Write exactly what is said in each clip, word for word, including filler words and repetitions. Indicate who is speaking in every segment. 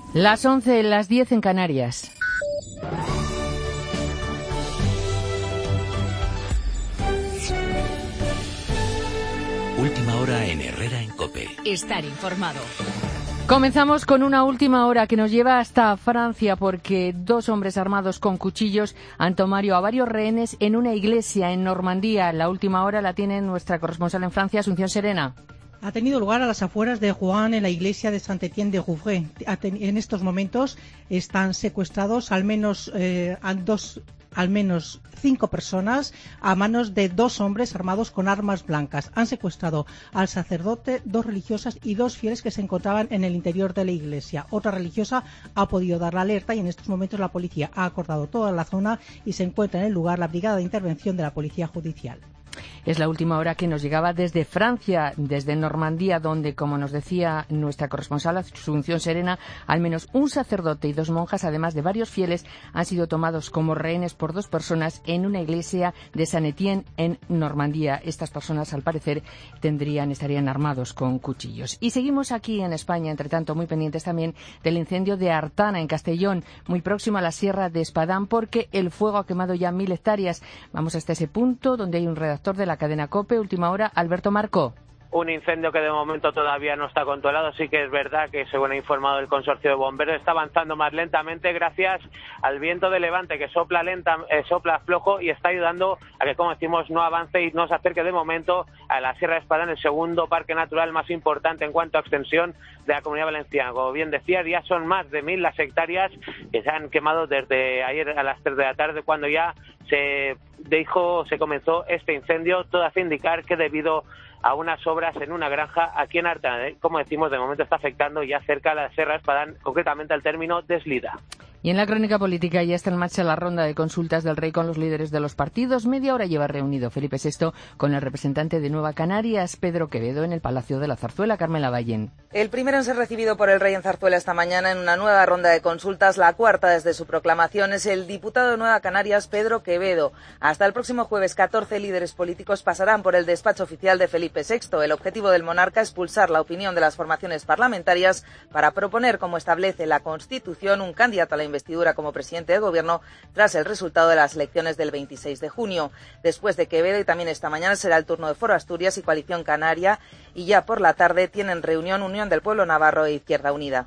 Speaker 1: Las once, las diez en Canarias.
Speaker 2: Última hora en Herrera en COPE.
Speaker 3: Estar informado.
Speaker 1: Comenzamos con una última hora que nos lleva hasta Francia porque dos hombres armados con cuchillos han tomado a varios rehenes en una iglesia en Normandía. La última hora la tiene nuestra corresponsal en Francia, Asunción Serena.
Speaker 4: Ha tenido lugar a las afueras de Rouen, en la iglesia de Saint-Étienne-de-Rouvray. En estos momentos están secuestrados al menos eh, a dos, al menos cinco personas a manos de dos hombres armados con armas blancas. Han secuestrado al sacerdote, dos religiosas y dos fieles que se encontraban en el interior de la iglesia. Otra religiosa ha podido dar la alerta y en estos momentos la policía ha acordado toda la zona y se encuentra en el lugar la brigada de intervención de la policía judicial.
Speaker 1: Es la última hora que nos llegaba desde Francia, desde Normandía, donde, como nos decía nuestra corresponsal Asunción Serena, al menos un sacerdote y dos monjas, además de varios fieles, han sido tomados como rehenes por dos personas en una iglesia de Saint-Étienne en Normandía. Estas personas, al parecer, tendrían, estarían armados con cuchillos. Y seguimos aquí en España, entre tanto, muy pendientes también del incendio de Artana, en Castellón, muy próximo a la Sierra de Espadán, porque el fuego ha quemado ya mil hectáreas. Vamos hasta ese punto, donde hay un redactor de la cadena COPE, última hora, Alberto Marco.
Speaker 5: Un incendio que de momento todavía no está controlado. Sí que es verdad que, según ha informado el consorcio de bomberos, está avanzando más lentamente gracias al viento de levante que sopla lenta, eh, sopla flojo y está ayudando a que, como decimos, no avance y no se acerque de momento a la Sierra de Espadán, el segundo parque natural más importante en cuanto a extensión de la Comunidad Valenciana. Como bien decía, ya son más de mil las hectáreas que se han quemado desde ayer a las tres de la tarde, cuando ya se dijo, se comenzó este incendio. Todo hace indicar que debido a unas obras en una granja aquí en Artana, como decimos, de momento está afectando ya cerca a la Sierra de Espadán, concretamente al término de Eslida.
Speaker 1: Y en la crónica política ya está en marcha la ronda de consultas del Rey con los líderes de los partidos. Media hora lleva reunido Felipe sexto con el representante de Nueva Canarias, Pedro Quevedo, en el Palacio de la Zarzuela. Carmela Ballén.
Speaker 6: El primero en ser recibido por el Rey en Zarzuela esta mañana en una nueva ronda de consultas, la cuarta desde su proclamación, es el diputado de Nueva Canarias, Pedro Quevedo. Hasta el próximo jueves, catorce líderes políticos pasarán por el despacho oficial de Felipe sexto. El objetivo del monarca es pulsar la opinión de las formaciones parlamentarias para proponer, como establece la Constitución, un candidato a la investidura como presidente de gobierno tras el resultado de las elecciones del veintiséis de junio. Después de Quevedo, y también esta mañana, será el turno de Foro Asturias y Coalición Canaria, y ya por la tarde tienen reunión Unión del Pueblo Navarro e Izquierda Unida.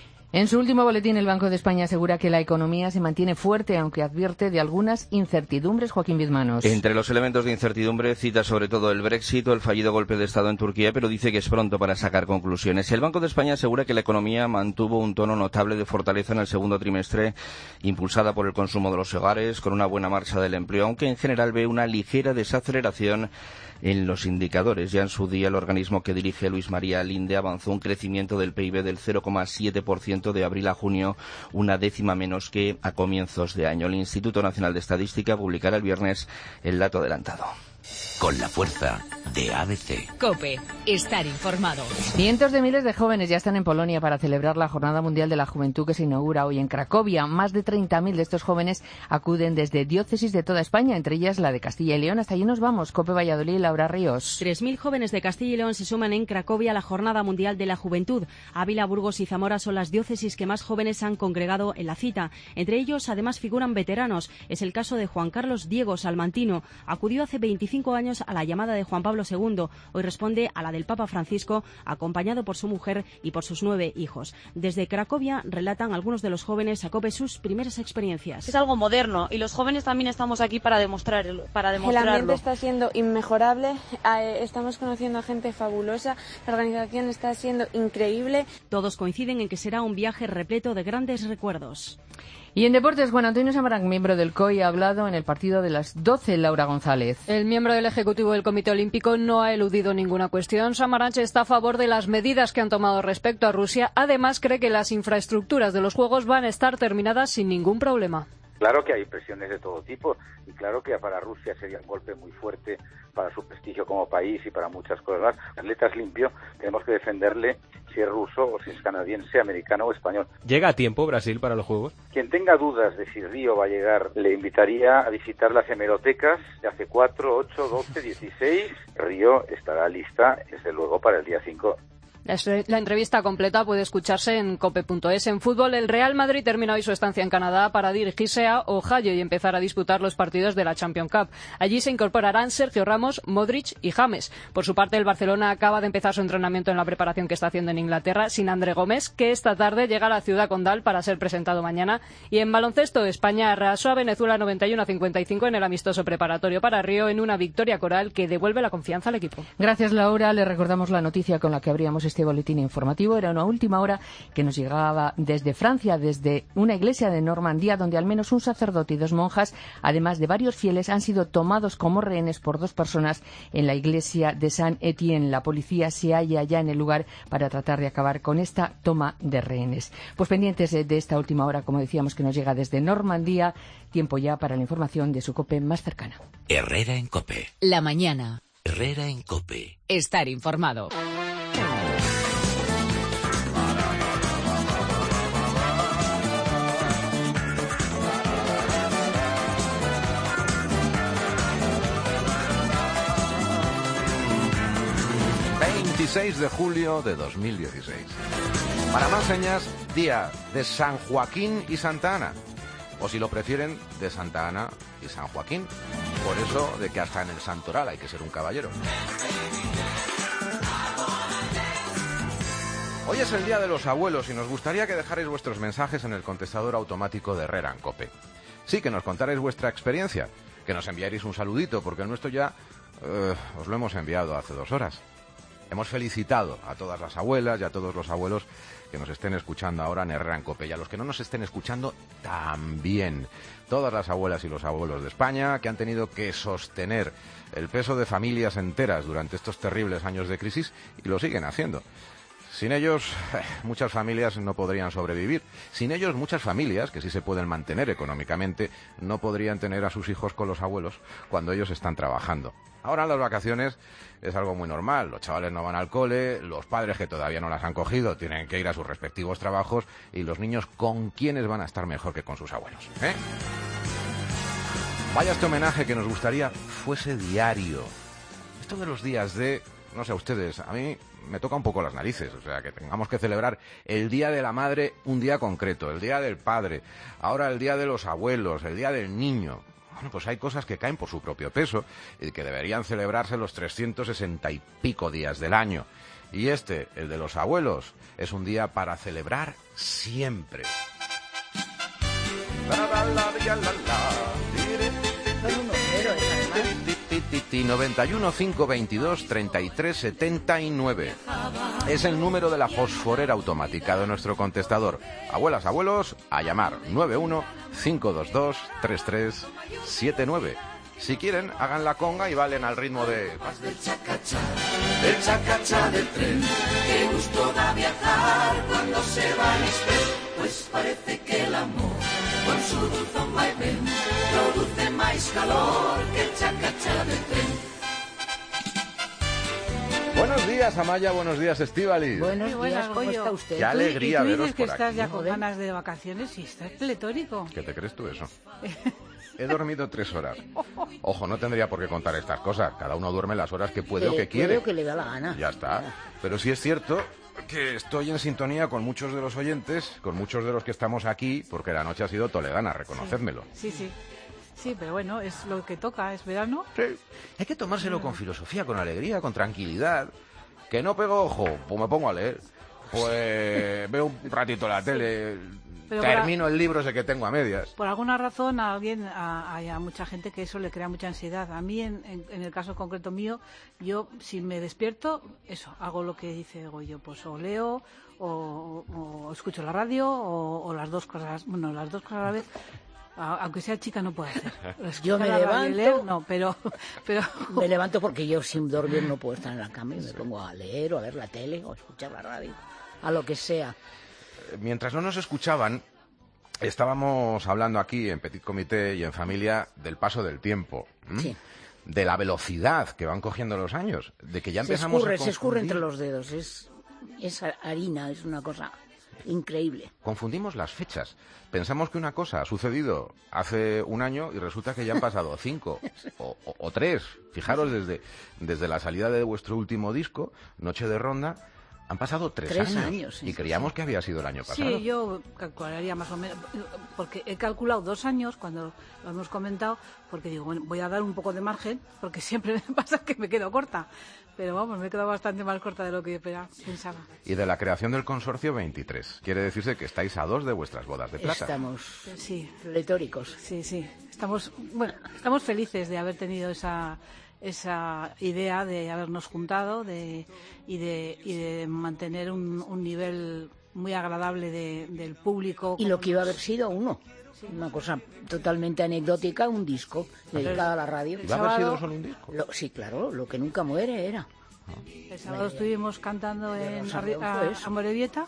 Speaker 1: En su último boletín, el Banco de España asegura que la economía se mantiene fuerte, aunque advierte de algunas incertidumbres. Joaquín Bizmanos.
Speaker 7: Entre los elementos de incertidumbre cita sobre todo el Brexit o el fallido golpe de Estado en Turquía, pero dice que es pronto para sacar conclusiones. El Banco de España asegura que la economía mantuvo un tono notable de fortaleza en el segundo trimestre, impulsada por el consumo de los hogares, con una buena marcha del empleo, aunque en general ve una ligera desaceleración en los indicadores. Ya en su día, el organismo que dirige Luis María Linde avanzó un crecimiento del P I B del cero coma siete por ciento de abril a junio, una décima menos que a comienzos de año. El Instituto Nacional de Estadística publicará el viernes el dato adelantado.
Speaker 2: Con la fuerza de A B C.
Speaker 3: COPE. Estar informado.
Speaker 1: Cientos de miles de jóvenes ya están en Polonia para celebrar la Jornada Mundial de la Juventud que se inaugura hoy en Cracovia. Más de treinta mil de estos jóvenes acuden desde diócesis de toda España, entre ellas la de Castilla y León. Hasta allí nos vamos. COPE Valladolid, Laura Ríos.
Speaker 8: Tres mil jóvenes de Castilla y León se suman en Cracovia a la Jornada Mundial de la Juventud. Ávila, Burgos y Zamora son las diócesis que más jóvenes han congregado en la cita. Entre ellos, además, figuran veteranos. Es el caso de Juan Carlos Diego Salmantino. Acudió hace veinticinco años a la llamada de Juan Pablo segundo. Hoy responde a la del Papa Francisco, acompañado por su mujer y por sus nueve hijos. Desde Cracovia relatan algunos de los jóvenes a COPE sus primeras experiencias.
Speaker 9: Es algo moderno y los jóvenes también estamos aquí para demostrar, para demostrarlo.
Speaker 10: El ambiente está siendo inmejorable, estamos conociendo a gente fabulosa, la organización está siendo increíble.
Speaker 8: Todos coinciden en que será un viaje repleto de grandes recuerdos.
Speaker 1: Y en deportes, Juan Antonio Samaranch, miembro del C O I, ha hablado en el partido de las doce, Laura González.
Speaker 11: El miembro del Ejecutivo del Comité Olímpico no ha eludido ninguna cuestión. Samaranch está a favor de las medidas que han tomado respecto a Rusia. Además, cree que las infraestructuras de los Juegos van a estar terminadas sin ningún problema.
Speaker 12: Claro que hay presiones de todo tipo y claro que para Rusia sería un golpe muy fuerte para su prestigio como país y para muchas cosas más. El atleta es limpio, tenemos que defenderle si es ruso o si es canadiense, americano o español.
Speaker 13: ¿Llega a tiempo Brasil para los Juegos?
Speaker 12: Quien tenga dudas de si Río va a llegar, le invitaría a visitar las hemerotecas de hace cuatro, ocho, doce, dieciséis. Río estará lista, desde luego, para el día cinco.
Speaker 11: La, la entrevista completa puede escucharse en cope punto es. En fútbol, el Real Madrid termina hoy su estancia en Canadá para dirigirse a Ohio y empezar a disputar los partidos de la Champions Cup. Allí se incorporarán Sergio Ramos, Modric y James. Por su parte, el Barcelona acaba de empezar su entrenamiento en la preparación que está haciendo en Inglaterra sin André Gómez, que esta tarde llega a la ciudad condal para ser presentado mañana. Y en baloncesto, España arrasó a Venezuela noventa y uno a cincuenta y cinco en el amistoso preparatorio para Río en una victoria coral que devuelve la confianza al equipo.
Speaker 1: Gracias, Laura. Le recordamos la noticia con la que abríamos este boletín informativo. Era una última hora que nos llegaba desde Francia, desde una iglesia de Normandía, donde al menos un sacerdote y dos monjas, además de varios fieles, han sido tomados como rehenes por dos personas en la iglesia de Saint-Étienne. La policía se halla ya en el lugar para tratar de acabar con esta toma de rehenes. Pues pendientes de esta última hora, como decíamos, que nos llega desde Normandía, tiempo ya para la información de su COPE más cercana.
Speaker 2: Herrera en COPE.
Speaker 3: La mañana.
Speaker 2: Herrera en COPE.
Speaker 3: Estar informado.
Speaker 14: veintiséis de julio de dos mil dieciséis. Para más señas, día de San Joaquín y Santa Ana. O si lo prefieren, de Santa Ana y San Joaquín. Por eso de que hasta en el santoral hay que ser un caballero. Hoy es el Día de los Abuelos y nos gustaría que dejarais vuestros mensajes en el contestador automático de Herrera en COPE. Sí, que nos contarais vuestra experiencia, que nos enviaréis un saludito, porque el nuestro ya uh, os lo hemos enviado hace dos horas. Hemos felicitado a todas las abuelas y a todos los abuelos que nos estén escuchando ahora en Herrera en COPE. Y a los que no nos estén escuchando, también. Todas las abuelas y los abuelos de España que han tenido que sostener el peso de familias enteras durante estos terribles años de crisis y lo siguen haciendo. Sin ellos, muchas familias no podrían sobrevivir. Sin ellos, muchas familias, que sí se pueden mantener económicamente, no podrían tener a sus hijos con los abuelos cuando ellos están trabajando. Ahora en las vacaciones es algo muy normal. Los chavales no van al cole, los padres que todavía no las han cogido tienen que ir a sus respectivos trabajos y los niños, ¿con quiénes van a estar mejor que con sus abuelos? ¿Eh? Vaya este homenaje que nos gustaría fuese diario. Esto de los días de... no sé a ustedes, a mí me toca un poco las narices, o sea, que tengamos que celebrar el Día de la Madre un día concreto, el Día del Padre, ahora el Día de los Abuelos, el Día del Niño. Bueno, pues hay cosas que caen por su propio peso y que deberían celebrarse los trescientos sesenta y pico días del año. Y este, el de los abuelos, es un día para celebrar siempre. noventa y uno, cinco veintidós, treinta y tres, setenta y nueve. Es el número de la fosforera automática de nuestro contestador. Abuelas, abuelos, a llamar nueve uno, cinco dos dos, tres tres siete nueve. Si quieren, hagan la conga y bailen al ritmo de...
Speaker 15: Del chacachá, del chacachá del tren, qué gusto da viajar cuando se va al express, pues parece que el amor, con su dulzón vaivén, produce más calor que el chacachá del tren.
Speaker 14: Buenos días, Amaya, buenos días, Estíbaliz.
Speaker 16: Buenos días, ¿cómo está usted?
Speaker 14: Qué alegría
Speaker 16: ¿Y tú
Speaker 14: veros
Speaker 16: dices que
Speaker 14: por
Speaker 16: estás
Speaker 14: aquí.
Speaker 16: ya con ganas de vacaciones y estás pletórico?
Speaker 14: ¿Qué te crees tú eso? He dormido tres horas. Ojo, no tendría por qué contar estas cosas. Cada uno duerme las horas que puede
Speaker 16: que
Speaker 14: o que
Speaker 16: puede
Speaker 14: quiere.
Speaker 16: o que le da la gana.
Speaker 14: Ya está. Pero sí es cierto que estoy en sintonía con muchos de los oyentes, con muchos de los que estamos aquí, porque la noche ha sido toledana, reconocédmelo.
Speaker 16: Sí, sí. Sí, pero bueno, es lo que toca, es verano.
Speaker 14: Sí. Hay que tomárselo con filosofía, con alegría, con tranquilidad. Que no pego ojo, pues me pongo a leer. Pues veo un ratito la tele,
Speaker 16: Pero
Speaker 14: termino
Speaker 16: para...
Speaker 14: el libro ese que tengo a medias.
Speaker 16: Por alguna razón a alguien, a, hay a mucha gente que eso le crea mucha ansiedad. A mí, en, en, en el caso concreto mío, yo si me despierto, eso, hago lo que dice Goyo, pues o leo, o, o, o escucho la radio, o, o las dos cosas, bueno, las dos cosas a la vez. Aunque sea chica no puedo hacer.
Speaker 17: Yo me levanto,
Speaker 16: leer, no, pero, pero
Speaker 17: me levanto porque yo sin dormir no puedo estar en la cama y me pongo a leer o a ver la tele o a escuchar la radio, a lo que sea.
Speaker 14: Mientras no nos escuchaban, estábamos hablando aquí en Petit Comité y en familia del paso del tiempo, ¿m? Sí. De la velocidad que van cogiendo los años, de que ya empezamos
Speaker 17: se escurre,
Speaker 14: a confundir...
Speaker 17: se escurre entre los dedos, es, es harina, es una cosa increíble.
Speaker 14: Confundimos las fechas. Pensamos que una cosa ha sucedido hace un año y resulta que ya han pasado cinco o, o, o tres. Fijaros, desde, desde la salida de vuestro último disco, Noche de Ronda, Han pasado tres,
Speaker 17: Tres
Speaker 14: años,
Speaker 17: años, sí,
Speaker 14: y creíamos que había sido el año pasado.
Speaker 16: Sí, yo calcularía más o menos, porque he calculado dos años cuando lo hemos comentado, porque digo, bueno, voy a dar un poco de margen, porque siempre me pasa que me quedo corta. Pero vamos, me he quedado bastante más corta de lo que yo pensaba.
Speaker 14: Y de la creación del consorcio, veintitrés. Quiere decirse que estáis a dos de vuestras bodas de plata.
Speaker 17: Estamos
Speaker 16: sí.
Speaker 17: retóricos.
Speaker 16: Sí, sí. Estamos, bueno, estamos felices de haber tenido esa... esa idea de habernos juntado de, y, de, y de mantener un, un nivel muy agradable de, del público.
Speaker 17: Y lo que iba a haber sido uno, sí. Una cosa totalmente anecdótica, un disco dedicado a la radio.
Speaker 14: ¿Iba a haber sido solo un disco?
Speaker 17: Lo, sí, claro, lo que nunca muere era.
Speaker 16: El sábado estuvimos cantando en Amorebieta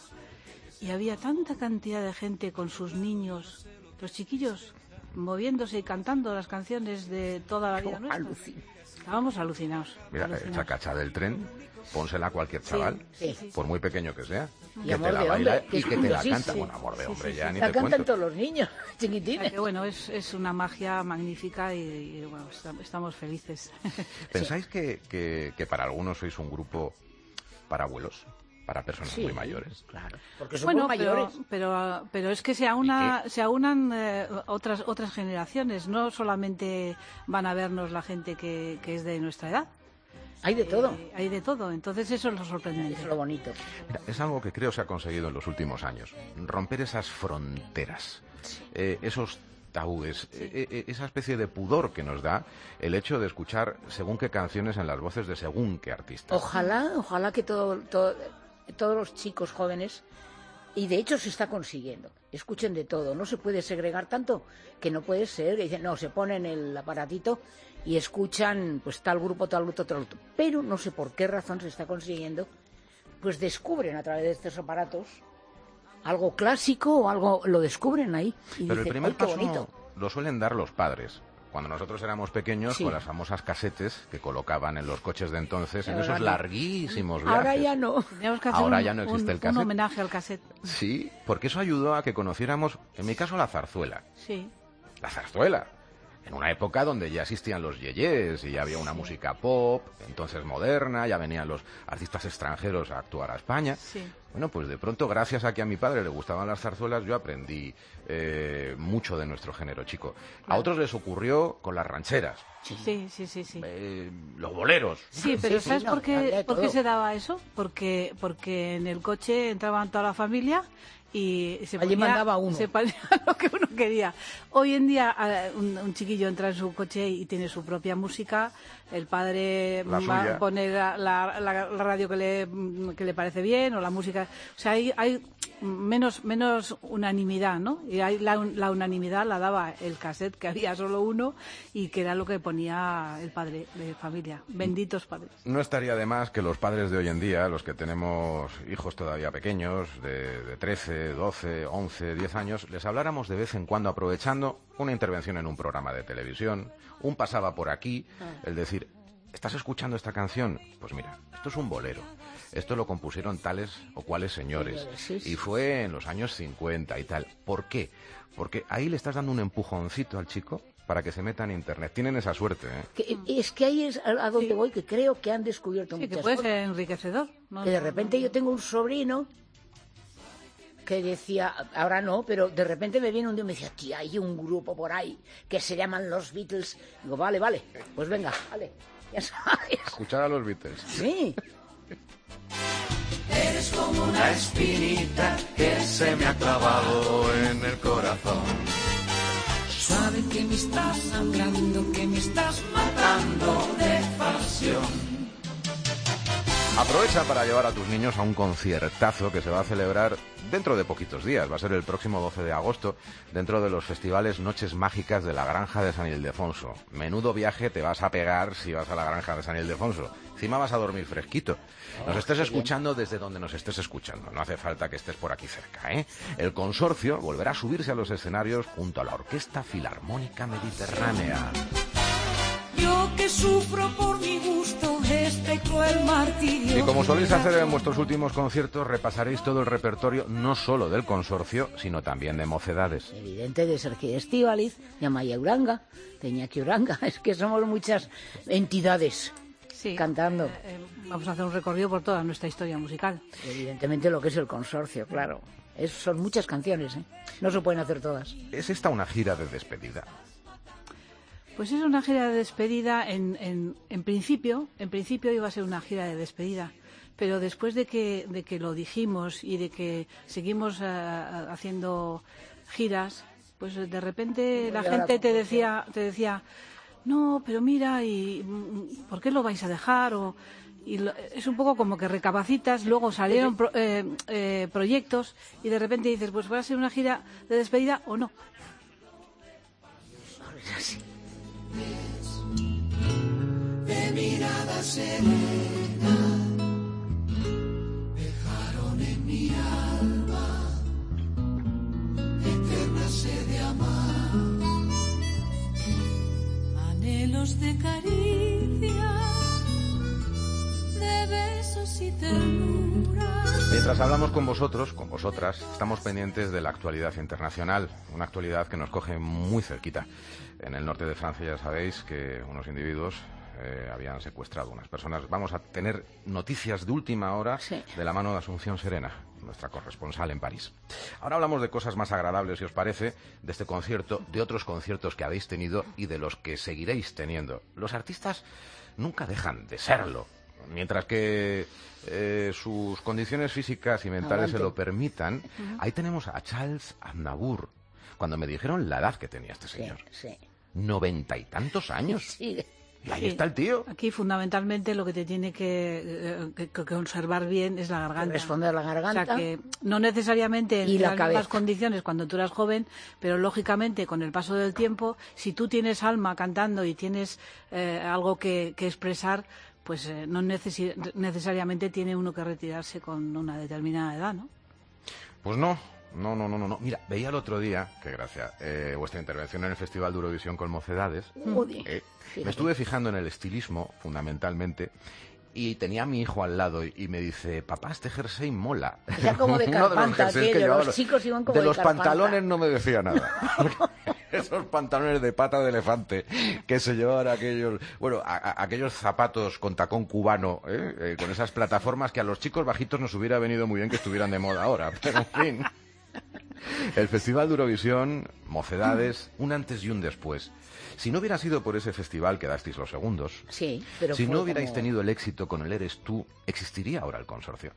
Speaker 16: y había tanta cantidad de gente con sus niños, los chiquillos, moviéndose y cantando las canciones de toda la vida
Speaker 17: oh,
Speaker 16: nuestra.
Speaker 17: Alucin.
Speaker 16: Estábamos alucinados.
Speaker 14: Mira,
Speaker 16: alucinados.
Speaker 14: esa cacha del tren, pónsela a cualquier chaval,
Speaker 17: sí, sí.
Speaker 14: por muy pequeño que sea,
Speaker 17: y
Speaker 14: que te la baila
Speaker 17: hombre,
Speaker 14: y que te la
Speaker 17: sí,
Speaker 14: canta.
Speaker 17: Sí.
Speaker 14: Bueno, amor de hombre,
Speaker 17: sí,
Speaker 14: ya
Speaker 17: sí.
Speaker 14: ni
Speaker 17: la
Speaker 14: te
Speaker 17: cantan
Speaker 14: cuento.
Speaker 17: todos los niños, chiquitines.
Speaker 16: Que, bueno, es, es una magia magnífica y, y bueno, estamos felices.
Speaker 14: ¿Pensáis sí. que, que, que para algunos sois un grupo para abuelos? Para personas
Speaker 17: sí,
Speaker 14: muy mayores.
Speaker 17: Claro, porque somos
Speaker 16: bueno,
Speaker 17: mayores.
Speaker 16: Pero, pero, pero es que se, aúna, se aunan eh, otras otras generaciones. No solamente van a vernos la gente que, que es de nuestra edad.
Speaker 17: Hay de todo.
Speaker 16: Eh, hay de todo. Entonces eso es lo sorprendente.
Speaker 17: Eso es lo bonito.
Speaker 14: Mira, es algo que creo se ha conseguido en los últimos años. Romper esas fronteras. Sí. Eh, esos tabúes, sí. eh, eh, esa especie de pudor que nos da el hecho de escuchar según qué canciones en las voces de según qué artistas.
Speaker 17: Ojalá, ojalá que todo, todo, todos los chicos jóvenes, y de hecho se está consiguiendo, escuchen de todo. No se puede segregar tanto, que no puede ser, que dicen, no, se ponen el aparatito y escuchan pues tal grupo, tal grupo, tal grupo. Pero no sé por qué razón se está consiguiendo, pues descubren a través de estos aparatos algo clásico o algo, lo descubren ahí. Y
Speaker 14: Pero
Speaker 17: dicen,
Speaker 14: el primer
Speaker 17: ¡ay, qué
Speaker 14: paso
Speaker 17: bonito!
Speaker 14: Lo suelen dar los padres. Cuando nosotros éramos pequeños,
Speaker 17: Sí.
Speaker 14: con las famosas casetes que colocaban en los coches de entonces, en
Speaker 17: Ahora
Speaker 14: esos
Speaker 17: no.
Speaker 14: larguísimos viajes.
Speaker 17: Ahora ya no.
Speaker 16: Teníamos que hacer
Speaker 14: Ahora
Speaker 16: un,
Speaker 14: ya no existe
Speaker 16: un,
Speaker 14: el cassette.
Speaker 16: un homenaje al cassette.
Speaker 14: Sí, porque eso ayudó a que conociéramos, en mi caso, la zarzuela.
Speaker 16: Sí.
Speaker 14: La zarzuela. En una época donde ya existían los yeyés y ya había una música pop, entonces moderna, ya venían los artistas extranjeros a actuar a España.
Speaker 16: Sí.
Speaker 14: Bueno, pues de pronto, gracias a que a mi padre le gustaban las zarzuelas, yo aprendí eh, mucho de nuestro género chico. Claro. A otros les ocurrió con las rancheras.
Speaker 16: Sí, sí, sí, sí.
Speaker 14: Eh, los boleros.
Speaker 16: Sí, pero
Speaker 17: Sí,
Speaker 16: ¿sabes
Speaker 17: sí, no,
Speaker 16: por, qué, por qué
Speaker 17: todo.
Speaker 16: se daba eso? Porque, porque en el coche entraban toda la familia y se
Speaker 17: Allí
Speaker 16: ponía,
Speaker 17: mandaba uno.
Speaker 16: se ponía lo que uno quería. Hoy en día eh, un, un chiquillo entra en su coche y tiene su propia música, el padre
Speaker 14: La
Speaker 16: va
Speaker 14: suya.
Speaker 16: a poner la, la, la, la radio que le, que le parece bien o la música. O sea, hay, hay menos, menos unanimidad, ¿no? Y hay la, la unanimidad la daba el cassette, que había solo uno y que era lo que ponía el padre de familia. Benditos padres.
Speaker 14: No estaría de más que los padres de hoy en día, los que tenemos hijos todavía pequeños, de, de trece, doce, once, diez años, les habláramos de vez en cuando, aprovechando una intervención en un programa de televisión, un pasaba por aquí, el decir, ¿estás escuchando esta canción? Pues mira, esto es un bolero. Esto lo compusieron tales o cuales señores.
Speaker 17: Sí, sí.
Speaker 14: Y fue en los años cincuenta y tal. ¿Por qué? Porque ahí le estás dando un empujoncito al chico para que se meta en Internet. Tienen esa suerte, ¿eh?
Speaker 17: Que, es que ahí es a donde
Speaker 16: Sí.
Speaker 17: voy, que creo que han descubierto
Speaker 16: Sí,
Speaker 17: muchas
Speaker 16: que puede
Speaker 17: cosas.
Speaker 16: ser enriquecedor. No,
Speaker 17: Que de
Speaker 16: no,
Speaker 17: repente
Speaker 16: no.
Speaker 17: yo tengo un sobrino que decía, ahora no, pero de repente me viene un día y me decía, tía, hay un grupo por ahí que se llaman los Beatles. Digo, vale, vale, pues venga, vale, ya sabes.
Speaker 14: Escuchar a los Beatles.
Speaker 17: Sí.
Speaker 15: Eres como una espinita que se me ha clavado en el corazón. Sabe que me estás sangrando, que me estás matando de pasión.
Speaker 14: Aprovecha para llevar a tus niños a un conciertazo que se va a celebrar dentro de poquitos días. Va a ser el próximo doce de agosto, dentro de los festivales Noches Mágicas de la Granja de San Ildefonso. Menudo viaje te vas a pegar si vas a la Granja de San Ildefonso. Encima vas a dormir fresquito. Nos estés escuchando desde donde nos estés escuchando. No hace falta que estés por aquí cerca, ¿eh? El consorcio volverá a subirse a los escenarios junto a la Orquesta Filarmónica Mediterránea.
Speaker 15: Yo que sufro por mi gusto este cruel martirio.
Speaker 14: Y como soléis hacer en vuestros últimos conciertos, repasaréis todo el repertorio no solo del consorcio, sino también de Mocedades.
Speaker 17: Evidente, de Sergio Estíbaliz, de Amaya Uranga, de Iñaki Uranga. Es que somos muchas entidades.
Speaker 16: sí,
Speaker 17: cantando.
Speaker 16: Eh, eh, vamos a hacer un recorrido por toda nuestra historia musical.
Speaker 17: Evidentemente lo que es el consorcio, claro. Es, son muchas canciones, ¿eh? No se pueden hacer todas.
Speaker 14: ¿Es esta una gira de despedida?
Speaker 16: Pues es una gira de despedida. En, en, en principio, en principio iba a ser una gira de despedida. Pero después de que, de que lo dijimos y de que seguimos uh, haciendo giras, pues de repente la gente te decía, te decía, no, pero mira, y ¿por qué lo vais a dejar? O, y lo, es un poco como que recapacitas, luego salieron pro, eh, eh, proyectos y de repente dices, pues va a ser una gira de despedida o no.
Speaker 15: De mirada serena. En mi alma eterna sed de amar, anhelos de caricias, de besos y ternuras.
Speaker 14: Mientras hablamos con vosotros, con vosotras, estamos pendientes de la actualidad internacional, una actualidad que nos coge muy cerquita. En el norte de Francia ya sabéis que unos individuos Eh, habían secuestrado unas personas. Vamos a tener noticias de última hora sí. de la mano de Asunción Serena, nuestra corresponsal en París. Ahora hablamos de cosas más agradables, si os parece, de este concierto, de otros conciertos que habéis tenido y de los que seguiréis teniendo. Los artistas nunca dejan de serlo, mientras que eh, sus condiciones físicas y mentales Aguante. se lo permitan. Uh-huh. Ahí tenemos a Charles Aznavour. Cuando me dijeron la edad que tenía este señor, sí, sí. noventa y tantos años. Sí. Y ahí sí. está el tío.
Speaker 16: Aquí fundamentalmente lo que te tiene que, que, que conservar bien es la garganta.
Speaker 17: Responder la garganta.
Speaker 16: O sea que no necesariamente en las mismas condiciones cuando tú eras joven, pero lógicamente con el paso del tiempo, si tú tienes alma cantando y tienes eh, algo que, que expresar, pues eh, no necesi- necesariamente tiene uno que retirarse con una determinada edad, ¿no?
Speaker 14: Pues no. No, no, no, no, no. Mira, veía el otro día, que gracias, eh, vuestra intervención en el Festival de Eurovisión con Mocedades, eh, me estuve fijando en el estilismo, fundamentalmente, y tenía a mi hijo al lado y, y me dice, papá, este jersey mola.
Speaker 17: Era como de carpanta, de que los, los chicos iban como
Speaker 14: de,
Speaker 17: de
Speaker 14: los
Speaker 17: carpanta.
Speaker 14: Pantalones no me decía nada. Esos pantalones de pata de elefante que se llevaban aquellos, bueno, a, a, aquellos zapatos con tacón cubano, ¿eh? Eh, con esas plataformas que a los chicos bajitos nos hubiera venido muy bien que estuvieran de moda ahora, pero en fin. El Festival de Eurovisión, Mocedades, un antes y un después. Si no hubiera sido por ese festival, quedasteis los segundos.
Speaker 17: Sí, pero
Speaker 14: si no hubierais
Speaker 17: como...
Speaker 14: tenido el éxito con el Eres Tú, ¿existiría ahora el consorcio?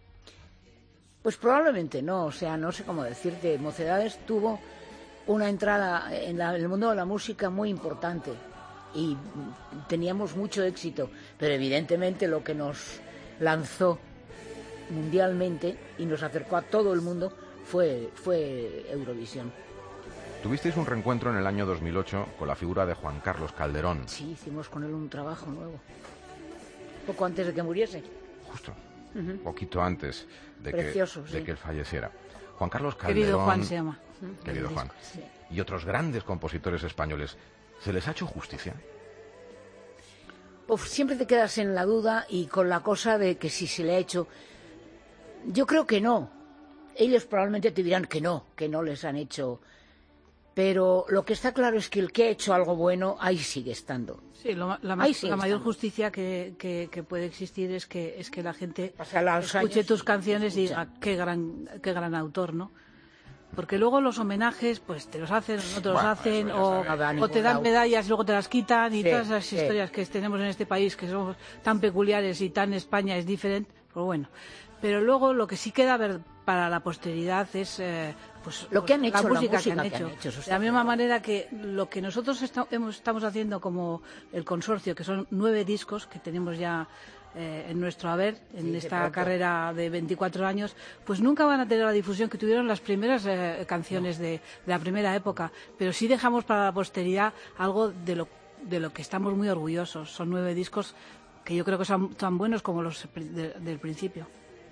Speaker 17: Pues probablemente no, o sea, no sé cómo decirte. Mocedades tuvo una entrada en, la, en el mundo de la música muy importante y teníamos mucho éxito, pero evidentemente lo que nos lanzó mundialmente y nos acercó a todo el mundo fue, fue Eurovisión.
Speaker 14: Tuvisteis un reencuentro en el año dos mil ocho con la figura de Juan Carlos Calderón.
Speaker 17: Sí, hicimos con él un trabajo nuevo, poco antes de que muriese.
Speaker 14: Justo, uh-huh. poquito antes de,
Speaker 17: Precioso,
Speaker 14: que,
Speaker 17: sí.
Speaker 14: de que él falleciera. Juan Carlos Calderón...
Speaker 16: Querido Juan se llama.
Speaker 14: Querido Juan.
Speaker 17: Sí.
Speaker 14: Y otros grandes compositores españoles. ¿Se les ha hecho justicia?
Speaker 17: Uf, siempre te quedas en la duda y con la cosa de que si se le ha hecho... Yo creo que no. Ellos probablemente te dirán que no, que no les han hecho... Pero lo que está claro es que el que ha hecho algo bueno, ahí sigue estando.
Speaker 16: Sí, lo, la, más, sigue la mayor estando. justicia que, que, que puede existir es que es que la gente o sea, escuche tus canciones y diga qué gran, qué gran autor, ¿no? Porque luego los homenajes, pues te los hacen, no te los bueno, hacen, o, o te dan medallas y luego te las quitan, y sí, todas esas sí. historias que tenemos en este país, que somos tan peculiares y tan España es diferente, pues bueno. Pero luego lo que sí queda ver para la posteridad es eh, pues,
Speaker 17: lo que han
Speaker 16: pues,
Speaker 17: hecho,
Speaker 16: la música,
Speaker 17: la música
Speaker 16: que han hecho.
Speaker 17: Que han hecho
Speaker 16: de la misma manera que lo que nosotros está, hemos, estamos haciendo como el consorcio, que son nueve discos que tenemos ya eh, en nuestro haber, en sí, esta de carrera de veinticuatro años, pues nunca van a tener la difusión que tuvieron las primeras eh, canciones no. de, de la primera época. Pero sí dejamos para la posteridad algo de lo, de lo que estamos muy orgullosos. Son nueve discos que yo creo que son tan buenos como los de, del principio.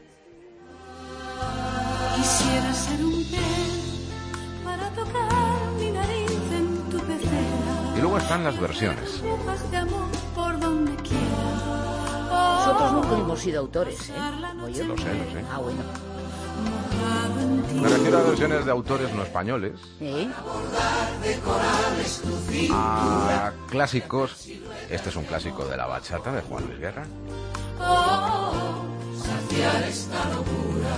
Speaker 15: Quisiera ser un pez para tocar mi nariz en tu pecera.
Speaker 14: Y luego están las versiones.
Speaker 15: De amor por donde quiera.
Speaker 17: Nosotros nunca hemos sido autores, ¿eh? Oye,
Speaker 14: lo sé, lo sé.
Speaker 17: Ah, bueno.
Speaker 14: Me refiero a versiones de autores no españoles.
Speaker 17: ¿Eh?
Speaker 14: A clásicos Este es un clásico de la bachata de Juan Luis Guerra.
Speaker 15: Oh, saciar esta locura,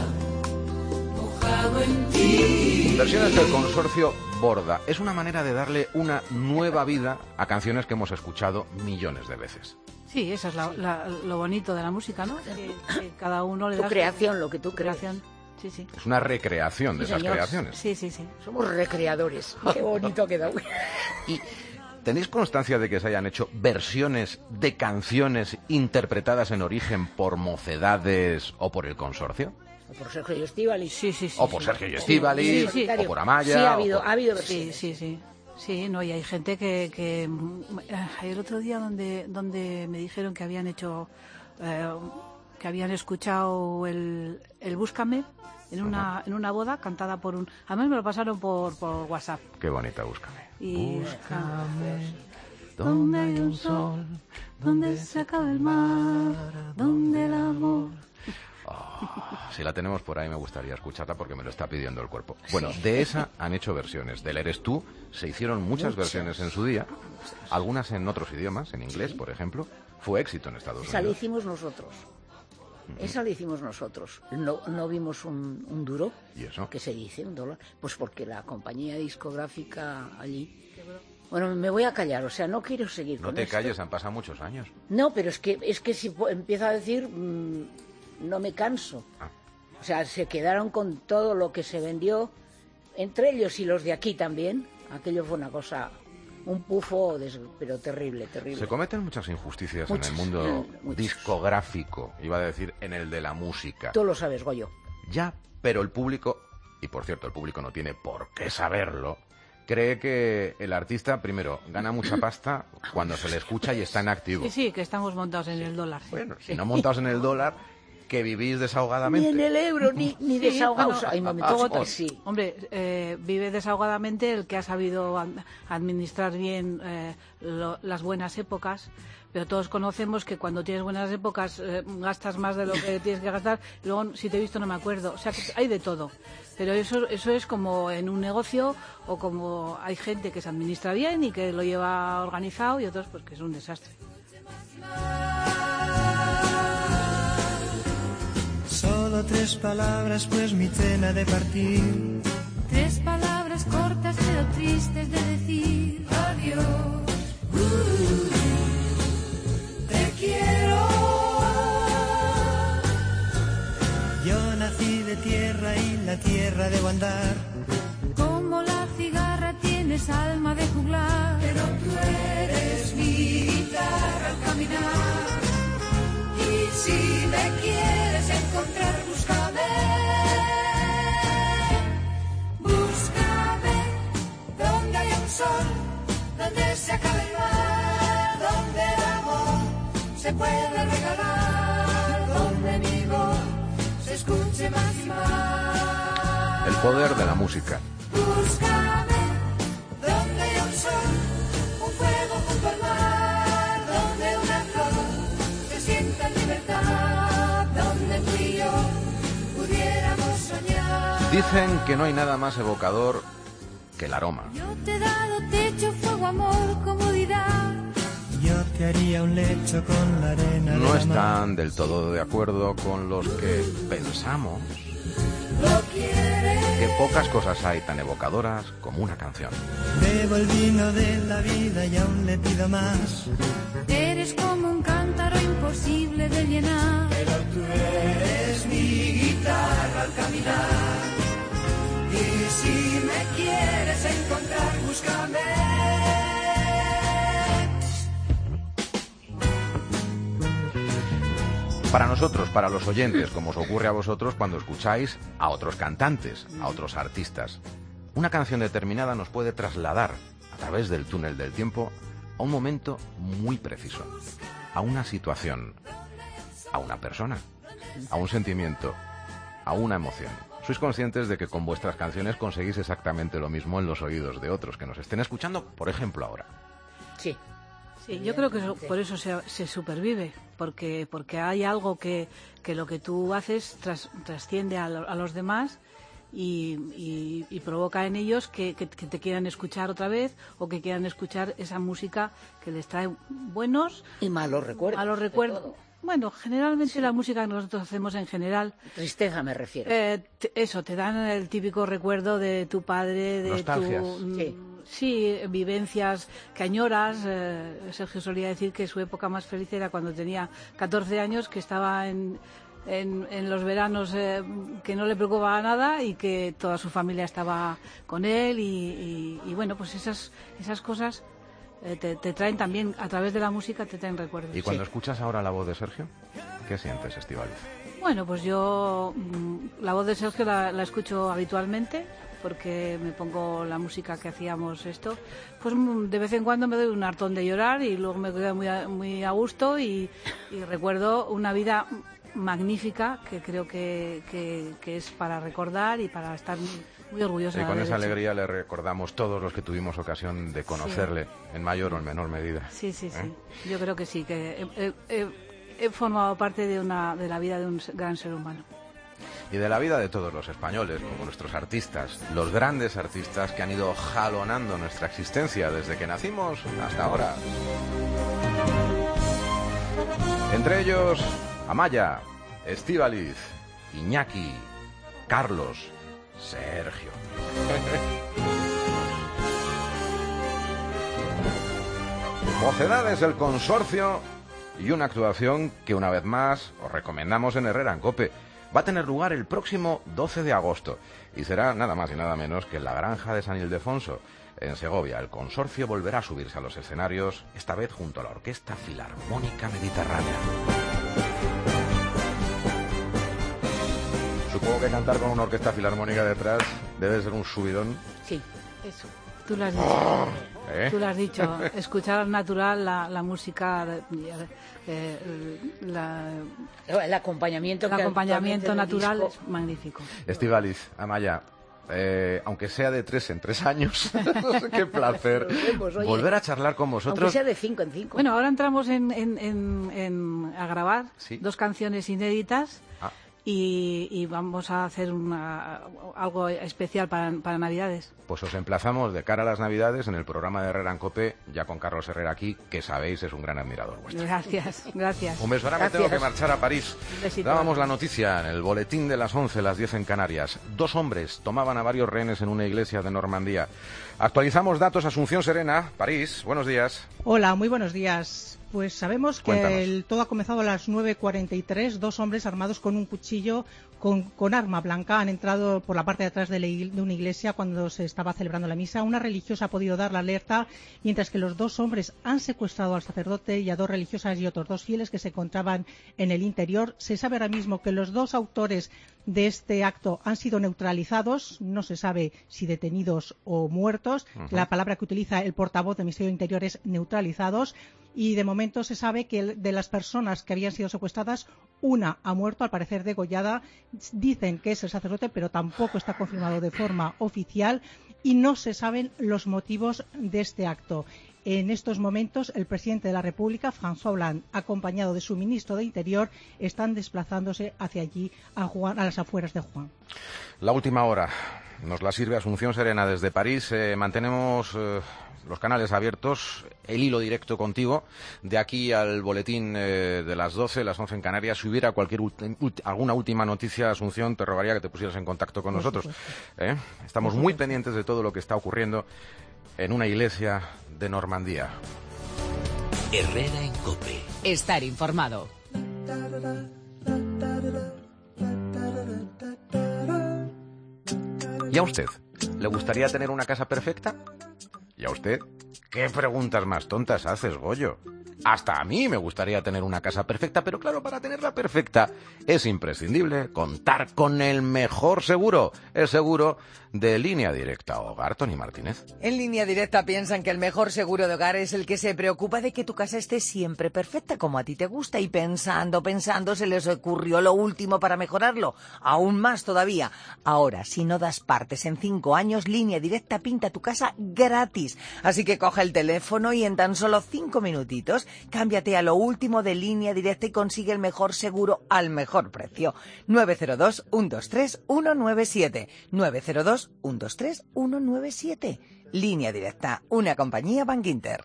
Speaker 15: mojado en ti.
Speaker 14: Versiones del consorcio Borda. Es una manera de darle una nueva vida a canciones que hemos escuchado millones de veces.
Speaker 16: Sí, eso es la, la, lo bonito de la música, ¿no? Que, que cada uno le da
Speaker 17: tu creación, lo que tú
Speaker 16: creación.
Speaker 17: creas.
Speaker 16: Sí, sí.
Speaker 14: Es una recreación de
Speaker 17: Sí,
Speaker 14: esas
Speaker 17: señor.
Speaker 14: creaciones.
Speaker 16: Sí, sí, sí.
Speaker 17: Somos recreadores. Qué bonito ha quedado.
Speaker 14: Y ¿tenéis constancia de que se hayan hecho versiones de canciones interpretadas en origen por Mocedades o por el consorcio?
Speaker 17: O por Sergio y Estíbaliz.
Speaker 16: Sí, sí, sí.
Speaker 14: O por Sergio y Estíbaliz,
Speaker 16: sí, sí.
Speaker 14: o por Amaya.
Speaker 17: Sí, ha habido,
Speaker 14: por...
Speaker 17: ha habido
Speaker 16: Sí,
Speaker 17: versiones.
Speaker 16: sí, sí. Sí, no, y hay gente que, que el otro día donde donde me dijeron que habían hecho eh, que habían escuchado el, el Búscame en una uh-huh. en una boda cantada por un, además me lo pasaron por, por WhatsApp.
Speaker 14: Qué bonita, Búscame.
Speaker 16: Y,
Speaker 15: Búscame
Speaker 16: donde hay un sol, donde se acaba el mar, donde el amor.
Speaker 14: Oh, si la tenemos por ahí me gustaría escucharla porque me lo está pidiendo el cuerpo. Bueno, de esa han hecho versiones. Del Eres Tú se hicieron muchas, muchas versiones en su día, algunas en otros idiomas, en inglés, sí. por ejemplo. Fue éxito en Estados
Speaker 17: Esa
Speaker 14: Unidos.
Speaker 17: Esa la hicimos nosotros. Uh-huh. Esa la hicimos nosotros. No, no vimos un, un duro.
Speaker 14: ¿Y eso?
Speaker 17: ¿Qué se dice? ¿Un dólar? Pues porque la compañía discográfica allí... Bueno, me voy a callar, o sea, no quiero seguir
Speaker 14: no
Speaker 17: con
Speaker 14: te
Speaker 17: esto.
Speaker 14: calles, han pasado muchos años.
Speaker 17: No, pero es que, es que si empiezo a decir... Mmm, no me canso. Ah. O sea, se quedaron con todo lo que se vendió, entre ellos y los de aquí también. Aquello fue una cosa, un pufo, des... pero terrible, terrible.
Speaker 14: Se cometen muchas injusticias
Speaker 17: muchas,
Speaker 14: en el mundo
Speaker 17: muchas.
Speaker 14: discográfico, iba a decir, en el de la música.
Speaker 17: Tú lo sabes, Goyo.
Speaker 14: Ya, pero el público, y por cierto, el público no tiene por qué saberlo, cree que el artista, primero, gana mucha pasta cuando se le escucha y está en activo.
Speaker 16: Sí, sí, que estamos montados en el dólar.
Speaker 14: Bueno, si no montados en el dólar... que vivís desahogadamente.
Speaker 17: Ni en el euro, ni, ni sí, desahogados.
Speaker 16: Bueno,
Speaker 17: Hay momentos que sí.
Speaker 16: Hombre, eh, vive desahogadamente el que ha sabido administrar bien eh, lo, las buenas épocas, pero todos conocemos que cuando tienes buenas épocas eh, gastas más de lo que tienes que gastar, y luego, si te he visto, no me acuerdo. O sea, que hay de todo. Pero eso, eso es como en un negocio, o como hay gente que se administra bien y que lo lleva organizado, y otros pues que es un desastre.
Speaker 18: Solo tres palabras, pues mi cena de partir.
Speaker 15: Tres palabras cortas pero tristes de decir adiós. Uh, te quiero.
Speaker 18: Yo nací de tierra y la tierra debo andar.
Speaker 15: Como la cigarra tienes alma de juglar, pero tú eres mi guitarra al caminar. Y si me quieres encontrar, búscame, búscame, donde haya un sol, donde se acabe el mar, donde el amor se puede regalar, donde mi voz se escuche más y más.
Speaker 14: El poder de la música.
Speaker 15: Búscame, donde haya un sol, un fuego junto al mar, donde una flor se sienta en libertad, donde tú y yo pudiéramos soñar.
Speaker 14: Dicen que no hay nada más evocador que el aroma.
Speaker 15: Yo te he dado techo, fuego, amor, comodidad.
Speaker 18: Yo te haría un lecho con la arena.
Speaker 14: No están del todo de acuerdo con los que pensamos que pocas cosas hay tan evocadoras como una canción.
Speaker 18: Bebo el vino de la vida y aún le pido más.
Speaker 15: Eres como un cántaro imposible de llenar, pero tú eres mi guitarra al caminar. Y si me quieres encontrar, búscame.
Speaker 14: Para nosotros, para los oyentes, como os ocurre a vosotros cuando escucháis a otros cantantes, a otros artistas, una canción determinada nos puede trasladar a través del túnel del tiempo a un momento muy preciso, a una situación, a una persona, a un sentimiento, a una emoción. ¿Sois conscientes de que con vuestras canciones conseguís exactamente lo mismo en los oídos de otros que nos estén escuchando, por ejemplo, ahora?
Speaker 17: Sí.
Speaker 16: Sí, yo creo que eso, por eso se, se supervive, porque porque hay algo que, que lo que tú haces tras, trasciende a, lo, a los demás y, y, y provoca en ellos que, que, que te quieran escuchar otra vez o que quieran escuchar esa música que les trae buenos
Speaker 17: y malos recuerdos.
Speaker 16: Malos recuerdos. Bueno, generalmente sí. La música que nosotros hacemos en general...
Speaker 17: Tristeza me refiero.
Speaker 16: Eh, te, eso, te dan el típico recuerdo de tu padre, de
Speaker 14: Nostalgias.
Speaker 16: tu...
Speaker 17: Sí.
Speaker 16: Sí, vivencias que añoras. Eh, Sergio solía decir que su época más feliz era cuando tenía catorce años, que estaba en, en, en los veranos eh, que no le preocupaba nada y que toda su familia estaba con él y, y, y bueno, pues esas, esas cosas eh, te, te traen también, a través de la música te traen recuerdos.
Speaker 14: ¿Y cuando
Speaker 16: Sí.
Speaker 14: escuchas ahora la voz de Sergio, qué sientes, Estíbaliz?
Speaker 16: Bueno, pues yo mm, la voz de Sergio la, la escucho habitualmente porque me pongo la música que hacíamos esto, pues mm, de vez en cuando me doy un hartón de llorar y luego me quedo muy a, muy a gusto y, y recuerdo una vida magnífica que creo que, que, que es para recordar y para estar muy, muy orgullosa
Speaker 14: Y
Speaker 16: de
Speaker 14: con
Speaker 16: haber
Speaker 14: esa
Speaker 16: hecho.
Speaker 14: alegría le recordamos todos los que tuvimos ocasión de conocerle, sí. en mayor o en menor medida.
Speaker 16: Sí, sí, sí.
Speaker 14: ¿Eh?
Speaker 16: Yo creo que sí, que he, he, he, he formado parte de, una, de la vida de un gran ser humano.
Speaker 14: Y de la vida de todos los españoles, como nuestros artistas, los grandes artistas que han ido jalonando nuestra existencia desde que nacimos hasta ahora. Entre ellos, Amaya, Estíbaliz, Iñaki, Carlos, Sergio. Mocedades del Consorcio y una actuación que una vez más os recomendamos en Herrera en Cope. Va a tener lugar el próximo doce de agosto y será nada más y nada menos que en la Granja de San Ildefonso, en Segovia. El Consorcio volverá a subirse a los escenarios, esta vez junto a la Orquesta Filarmónica Mediterránea. Supongo que cantar con una orquesta filarmónica detrás debe ser un subidón.
Speaker 17: Sí, eso.
Speaker 16: Tú lo has dicho.
Speaker 14: ¿Eh?
Speaker 16: Tú lo has dicho. Escuchar al natural la, la música, eh, la,
Speaker 17: el acompañamiento,
Speaker 16: el acompañamiento natural
Speaker 17: disco.
Speaker 16: Es magnífico.
Speaker 14: Estíbaliz, Amaya, eh, aunque sea de tres en tres años, qué placer
Speaker 17: pues, oye,
Speaker 14: volver a charlar con vosotros.
Speaker 17: Aunque sea de cinco en cinco.
Speaker 16: Bueno, ahora entramos en, en, en, en a grabar
Speaker 14: ¿Sí?
Speaker 16: dos canciones inéditas.
Speaker 14: Ah.
Speaker 16: Y, y vamos a hacer una, algo especial para, para Navidades.
Speaker 14: Pues os emplazamos de cara a las Navidades en el programa de Herrera en Cope, ya con Carlos Herrera aquí, que sabéis es un gran admirador vuestro.
Speaker 16: Gracias, gracias.
Speaker 14: Un beso, ahora
Speaker 16: gracias.
Speaker 14: me tengo que marchar a París.
Speaker 16: Besito.
Speaker 14: Dábamos la noticia en el boletín de las once, las diez en Canarias. Dos hombres tomaban a varios rehenes en una iglesia de Normandía. Actualizamos datos, Asunción Serena, París, buenos días.
Speaker 4: Hola, muy buenos días. Pues sabemos
Speaker 14: Cuéntanos.
Speaker 4: que el, todo ha comenzado a las nueve cuarenta y tres. Dos hombres armados con un cuchillo, con, con arma blanca, han entrado por la parte de atrás de, la, de una iglesia cuando se estaba celebrando la misa. Una religiosa ha podido dar la alerta, mientras que los dos hombres han secuestrado al sacerdote y a dos religiosas y otros dos fieles que se encontraban en el interior. Se sabe ahora mismo que los dos autores de este acto han sido neutralizados. No se sabe si detenidos o muertos. Uh-huh. La palabra que utiliza el portavoz del Ministerio de Interior es neutralizados. Y de momento se sabe que de las personas que habían sido secuestradas, una ha muerto, al parecer degollada. Dicen que es el sacerdote, pero tampoco está confirmado de forma oficial y no se saben los motivos de este acto. En estos momentos, el presidente de la República, François Hollande, acompañado de su ministro de Interior, están desplazándose hacia allí, a, Juan, a las afueras de Juan.
Speaker 14: La última hora nos la sirve Asunción Serena desde París. Eh, mantenemos eh, los canales abiertos, el hilo directo contigo, de aquí al boletín eh, de las doce, las once en Canarias. Si hubiera cualquier ulti- ulti- alguna última noticia, Asunción, te rogaría que te pusieras en contacto con
Speaker 4: Por
Speaker 14: nosotros.
Speaker 4: supuesto.
Speaker 14: ¿Eh? Estamos muy pendientes de todo lo que está ocurriendo en una iglesia de Normandía.
Speaker 2: Herrera en Cope.
Speaker 3: Estar informado.
Speaker 14: ¿Y a usted? ¿Le gustaría tener una casa perfecta? ¿Y a usted? ¿Qué preguntas más tontas haces, Goyo? Hasta a mí me gustaría tener una casa perfecta, pero claro, para tenerla perfecta es imprescindible contar con el mejor seguro, el seguro de Línea Directa Hogar. Tony Martínez.
Speaker 6: En Línea Directa piensan que el mejor seguro de hogar es el que se preocupa de que tu casa esté siempre perfecta como a ti te gusta, y pensando, pensando se les ocurrió lo último para mejorarlo, aún más todavía. Ahora, si no das partes en cinco años, Línea Directa pinta tu casa gratis. Así que coge el teléfono y en tan solo cinco minutitos
Speaker 19: Cámbiate a lo último de Línea Directa y consigue el mejor seguro al mejor precio. nueve cero dos, uno dos tres, uno nueve siete. nueve cero dos, uno dos tres, uno nueve siete. Línea Directa, una compañía Bankinter.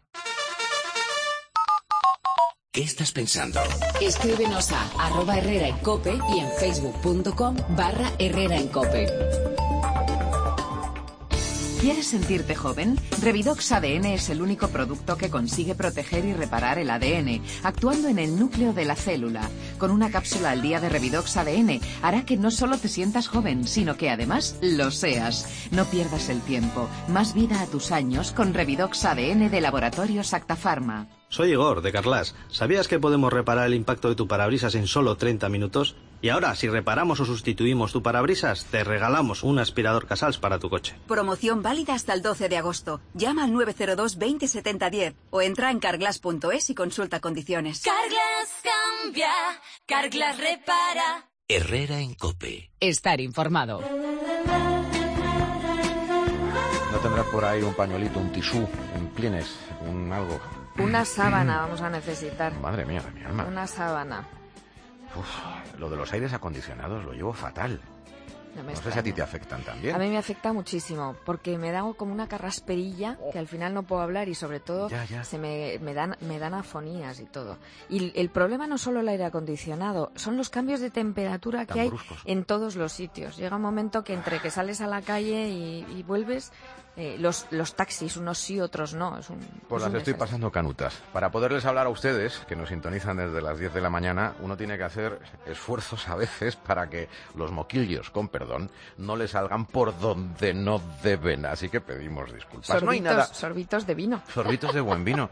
Speaker 2: ¿Qué estás pensando?
Speaker 3: Escríbenos a arroba Herrera en Cope y en facebook.com barra Herrera en Cope.
Speaker 20: ¿Quieres sentirte joven? Revidox A D N es el único producto que consigue proteger y reparar el A D N, actuando en el núcleo de la célula. Con una cápsula al día de Revidox A D N hará que no solo te sientas joven, sino que además lo seas. No pierdas el tiempo. Más vida a tus años con Revidox A D N de Laboratorios Acta Pharma.
Speaker 21: Soy Igor, de Carlas. ¿Sabías que podemos reparar el impacto de tu parabrisas en solo treinta minutos? Y ahora, si reparamos o sustituimos tu parabrisas, te regalamos un aspirador Casals para tu coche.
Speaker 22: Promoción válida hasta el doce de agosto. Llama al nueve cero dos, veinte, setenta, diez o entra en carglass punto es y consulta condiciones.
Speaker 15: Carglass cambia, Carglass repara.
Speaker 2: Herrera en Cope.
Speaker 3: Estar informado.
Speaker 14: ¿No tendrás por ahí un pañuelito, un tisú, un plienes, un algo?
Speaker 1: Una sábana vamos a necesitar.
Speaker 14: Madre mía, de mi alma.
Speaker 1: Una sábana.
Speaker 14: Uf, lo de los aires acondicionados lo llevo fatal.
Speaker 1: No,
Speaker 14: no sé si a ti te afectan también.
Speaker 1: A mí me afecta muchísimo, porque me da como una carrasperilla que al final no puedo hablar y sobre todo
Speaker 14: ya, ya.
Speaker 1: se me, me, dan, me dan afonías y todo. Y el problema no solo el aire acondicionado, son los cambios de temperatura
Speaker 14: Tan
Speaker 1: que hay
Speaker 14: bruscos.
Speaker 1: en todos los sitios. Llega un momento que entre que sales a la calle y, y vuelves... Eh, los, los taxis, unos sí, otros no. Es un,
Speaker 14: Pues
Speaker 1: es
Speaker 14: las
Speaker 1: un
Speaker 14: estoy
Speaker 1: desastre.
Speaker 14: pasando canutas. Para poderles hablar a ustedes, que nos sintonizan desde las diez de la mañana, uno tiene que hacer esfuerzos a veces para que los moquillos, con perdón, no le salgan por donde no deben. Así que pedimos disculpas.
Speaker 1: Sorbitos,
Speaker 14: no hay nada...
Speaker 1: sorbitos de vino.
Speaker 14: Sorbitos de buen vino.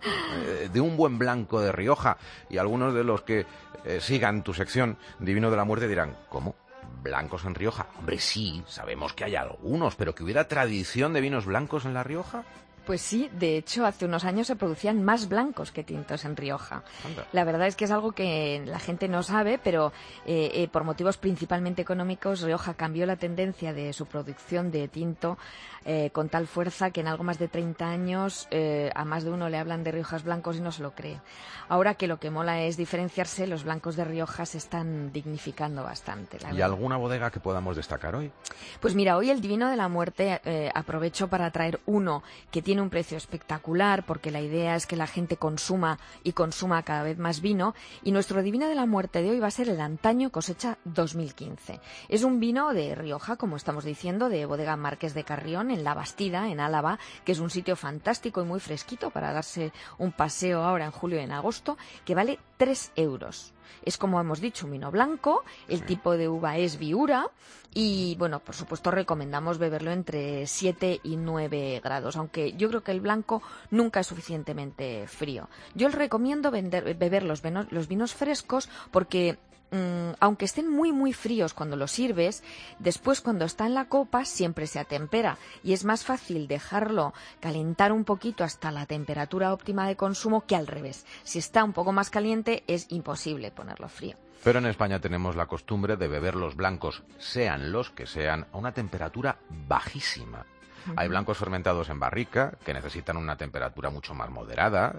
Speaker 14: Eh, de un buen blanco de Rioja. Y algunos de los que eh, sigan tu sección Divino de la Muerte dirán, ¿cómo? ¿Blancos en Rioja? Hombre, sí, sabemos que hay algunos, pero que hubiera tradición de vinos blancos en La Rioja.
Speaker 1: Pues sí, de hecho, hace unos años se producían más blancos que tintos en Rioja.
Speaker 14: Anda.
Speaker 1: La verdad es que es algo que la gente no sabe, pero eh, eh, por motivos principalmente económicos, Rioja cambió la tendencia de su producción de tinto eh, con tal fuerza que en algo más de treinta años eh, a más de uno le hablan de Riojas blancos y no se lo cree. Ahora que lo que mola es diferenciarse, los blancos de Rioja se están dignificando bastante. La
Speaker 14: ¿Y
Speaker 1: verdad.
Speaker 14: alguna bodega que podamos destacar hoy?
Speaker 1: Pues mira, hoy el Divino de la Muerte eh, aprovecho para traer uno que tiene un precio espectacular porque la idea es que la gente consuma y consuma cada vez más vino y nuestro Divino de la Muerte de hoy va a ser el Antaño Cosecha dos mil quince. Es un vino de Rioja, como estamos diciendo, de bodega Marqués de Carrión en La Bastida, en Álava, que es un sitio fantástico y muy fresquito para darse un paseo ahora en julio y en agosto, que vale tres euros. Es, como hemos dicho, un vino blanco, el tipo de uva es Viura y, bueno, por supuesto recomendamos beberlo entre siete y nueve grados, aunque yo creo que el blanco nunca es suficientemente frío. Yo les recomiendo vender, beber los vinos, los vinos frescos porque... Mm, aunque estén muy muy fríos cuando los sirves, después cuando está en la copa siempre se atempera y es más fácil dejarlo calentar un poquito hasta la temperatura óptima de consumo que al revés. Si está un poco más caliente es imposible ponerlo frío.
Speaker 14: Pero en España tenemos la costumbre de beber los blancos, sean los que sean, a una temperatura bajísima. Uh-huh. Hay blancos fermentados en barrica que necesitan una temperatura mucho más moderada,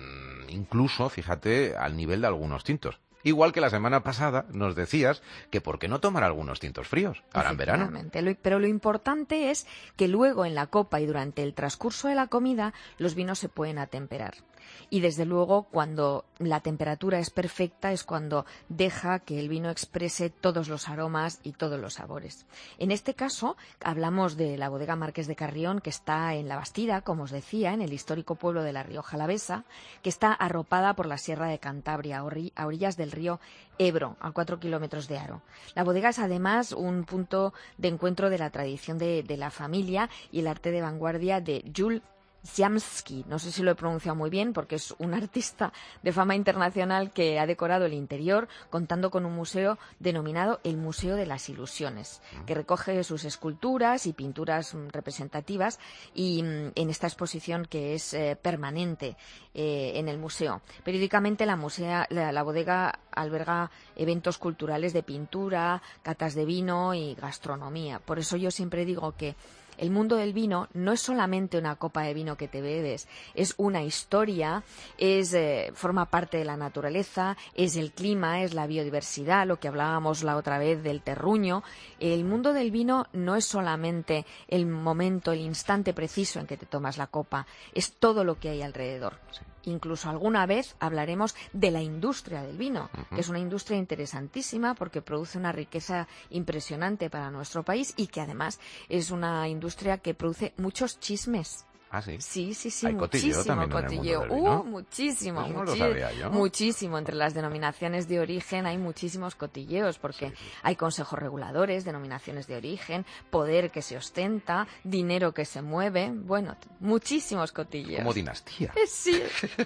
Speaker 14: incluso, fíjate, al nivel de algunos tintos. Igual que la semana pasada nos decías que por qué no tomar algunos tintos fríos, ahora en verano.
Speaker 1: Pero lo importante es que luego en la copa y durante el transcurso de la comida los vinos se pueden atemperar. Y desde luego cuando la temperatura es perfecta es cuando deja que el vino exprese todos los aromas y todos los sabores. En este caso hablamos de la bodega Marqués de Carrión, que está en La Bastida, como os decía, en el histórico pueblo de La Rioja Alavesa, que está arropada por la Sierra de Cantabria, a orillas del río Ebro, a cuatro kilómetros de Haro. La bodega es además un punto de encuentro de la tradición de, de la familia y el arte de vanguardia de Jules Ziamski, no sé si lo he pronunciado muy bien porque es un artista de fama internacional que ha decorado el interior contando con un museo denominado el Museo de las Ilusiones, que recoge sus esculturas y pinturas representativas y en esta exposición que es eh, permanente eh, en el museo. Periódicamente la, musea, la, la bodega
Speaker 5: alberga eventos culturales de pintura, catas de vino y gastronomía. Por eso yo siempre digo que el mundo del vino no es solamente una copa de vino que te bebes, es una historia, es eh, forma parte de la naturaleza, es el clima, es la biodiversidad, lo que hablábamos la otra vez del terruño. El mundo del vino no es solamente el momento, el instante preciso en que te tomas la copa, es todo lo que hay alrededor. Sí. Incluso alguna vez hablaremos de la industria del vino, uh-huh. que es una industria interesantísima porque produce una riqueza impresionante para nuestro país y que además es una industria que produce muchos chismes.
Speaker 14: Ah, sí.
Speaker 5: Sí, sí, sí.
Speaker 14: Hay cotilleo
Speaker 5: muchísimo
Speaker 14: también
Speaker 5: cotilleo.
Speaker 14: en el mundo del vino.
Speaker 5: Uh, muchísimo.
Speaker 14: Pues no
Speaker 5: muchi-
Speaker 14: lo sabía yo.
Speaker 5: Muchísimo. Entre las denominaciones de origen hay muchísimos cotilleos porque sí, sí. hay consejos reguladores, denominaciones de origen, poder que se ostenta, dinero que se mueve. Bueno, muchísimos cotilleos.
Speaker 14: Como dinastía.
Speaker 5: Sí.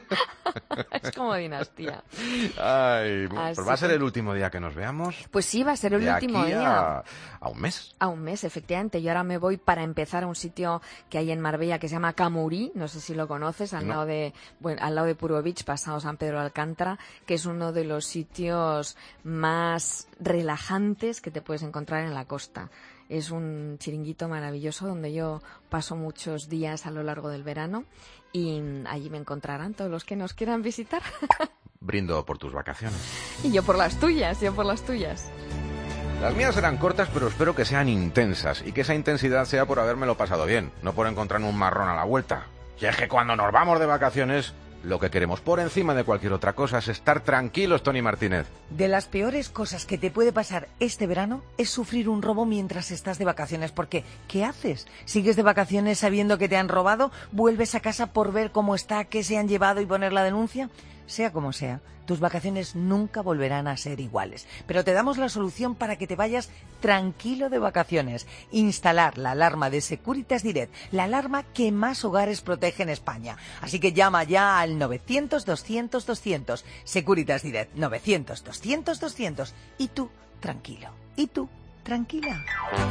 Speaker 5: Es como dinastía.
Speaker 14: Ay, pues
Speaker 5: Así
Speaker 14: va a ser
Speaker 5: que...
Speaker 14: el último día que nos veamos.
Speaker 5: Pues sí, va a ser el
Speaker 14: de
Speaker 5: último
Speaker 14: aquí
Speaker 5: día.
Speaker 14: A, a un mes.
Speaker 5: A un mes, efectivamente. Yo ahora me voy para empezar a un sitio que hay en Marbella que se llama Camurí, no sé si lo conoces, al
Speaker 14: no.
Speaker 5: lado de bueno, al lado de Puro Beach, pasado San Pedro de Alcántara, que es uno de los sitios más relajantes que te puedes encontrar en la costa. Es un chiringuito maravilloso donde yo paso muchos días a lo largo del verano y allí me encontrarán todos los que nos quieran visitar.
Speaker 14: Brindo por tus vacaciones.
Speaker 5: Y yo por las tuyas, yo por las tuyas.
Speaker 14: Las mías serán cortas, pero espero que sean intensas y que esa intensidad sea por habérmelo pasado bien, no por encontrar un marrón a la vuelta. Y es que cuando nos vamos de vacaciones, lo que queremos por encima de cualquier otra cosa es estar tranquilos, Tony Martínez.
Speaker 19: De las peores cosas que te puede pasar este verano es sufrir un robo mientras estás de vacaciones, porque ¿qué haces? ¿Sigues de vacaciones sabiendo que te han robado? ¿Vuelves a casa por ver cómo está, qué se han llevado y poner la denuncia? Sea como sea, tus vacaciones nunca volverán a ser iguales. Pero te damos la solución para que te vayas tranquilo de vacaciones. Instalar la alarma de Securitas Direct, la alarma que más hogares protege en España. Así que llama ya al novecientos, doscientos, doscientos. Securitas Direct, novecientos, doscientos, doscientos. Y tú, tranquilo. Y tú, tranquila.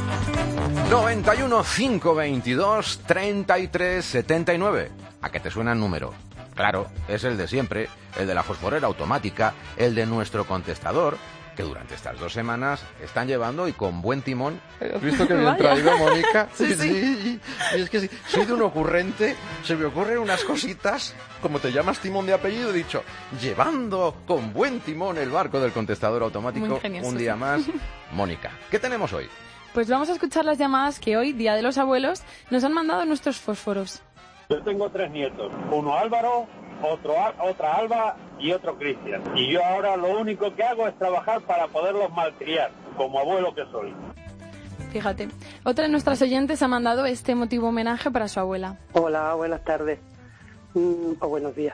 Speaker 14: noventa y uno, cinco veintidós, treinta y tres, setenta y nueve. ¿A qué te suena el número? Claro, es el de siempre, el de la fosforera automática, el de nuestro contestador, que durante estas dos semanas están llevando y con buen timón. ¿Has visto que bien traído, Mónica?
Speaker 5: Sí, sí.
Speaker 14: sí. Y es que sí, soy de un ocurrente, se me ocurren unas cositas, como te llamas timón de apellido, he dicho, llevando con buen timón el barco del contestador automático, un día más. Mónica, ¿qué tenemos hoy?
Speaker 7: Pues vamos a escuchar las llamadas que hoy, Día de los Abuelos, nos han mandado nuestros fósforos.
Speaker 23: Yo tengo tres nietos, uno Álvaro, otro otra Alba y otro Cristian. Y yo ahora lo único que hago es trabajar para poderlos malcriar, como abuelo que soy.
Speaker 7: Fíjate, otra de nuestras oyentes ha mandado este emotivo homenaje para su abuela.
Speaker 24: Hola, buenas tardes. Mm, o buenos días.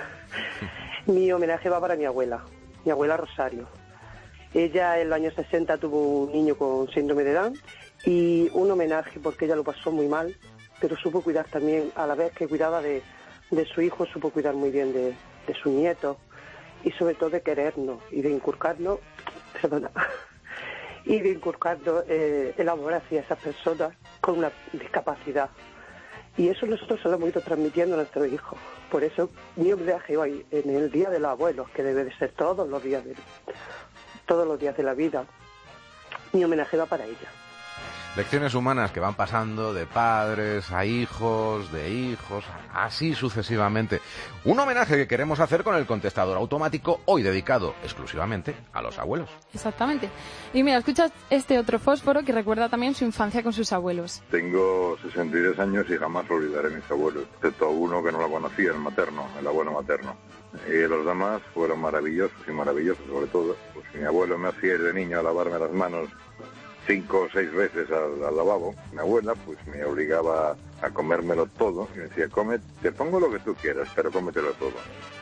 Speaker 24: Mi homenaje va para mi abuela, mi abuela Rosario. Ella en los años sesenta tuvo un niño con síndrome de Down y un homenaje porque ella lo pasó muy mal, pero supo cuidar también, a la vez que cuidaba de, de su hijo, supo cuidar muy bien de, de sus nietos y sobre todo de querernos y de inculcarnos, perdona, y de inculcarnos eh, el amor hacia esas personas con una discapacidad. Y eso nosotros se lo hemos ido transmitiendo a nuestros hijos. Por eso mi homenaje hoy, en el Día de los Abuelos, que debe de ser todos los días de, todos los días de la vida, mi homenaje va para ella.
Speaker 14: Lecciones humanas que van pasando de padres a hijos, de hijos, así sucesivamente. Un homenaje que queremos hacer con el contestador automático, hoy dedicado exclusivamente a los abuelos.
Speaker 7: Exactamente. Y mira, escuchas este otro fósforo que recuerda también su infancia con sus abuelos.
Speaker 25: Tengo sesenta y tres años y jamás olvidaré a mis abuelos, excepto a uno que no lo conocía, el materno, el abuelo materno. Y los demás fueron maravillosos y maravillosos sobre todo. Pues mi abuelo me hacía ir de niño a lavarme las manos cinco o seis veces al, al lavabo. Mi abuela pues me obligaba a comérmelo todo y me decía, come, te pongo lo que tú quieras, pero cómetelo todo.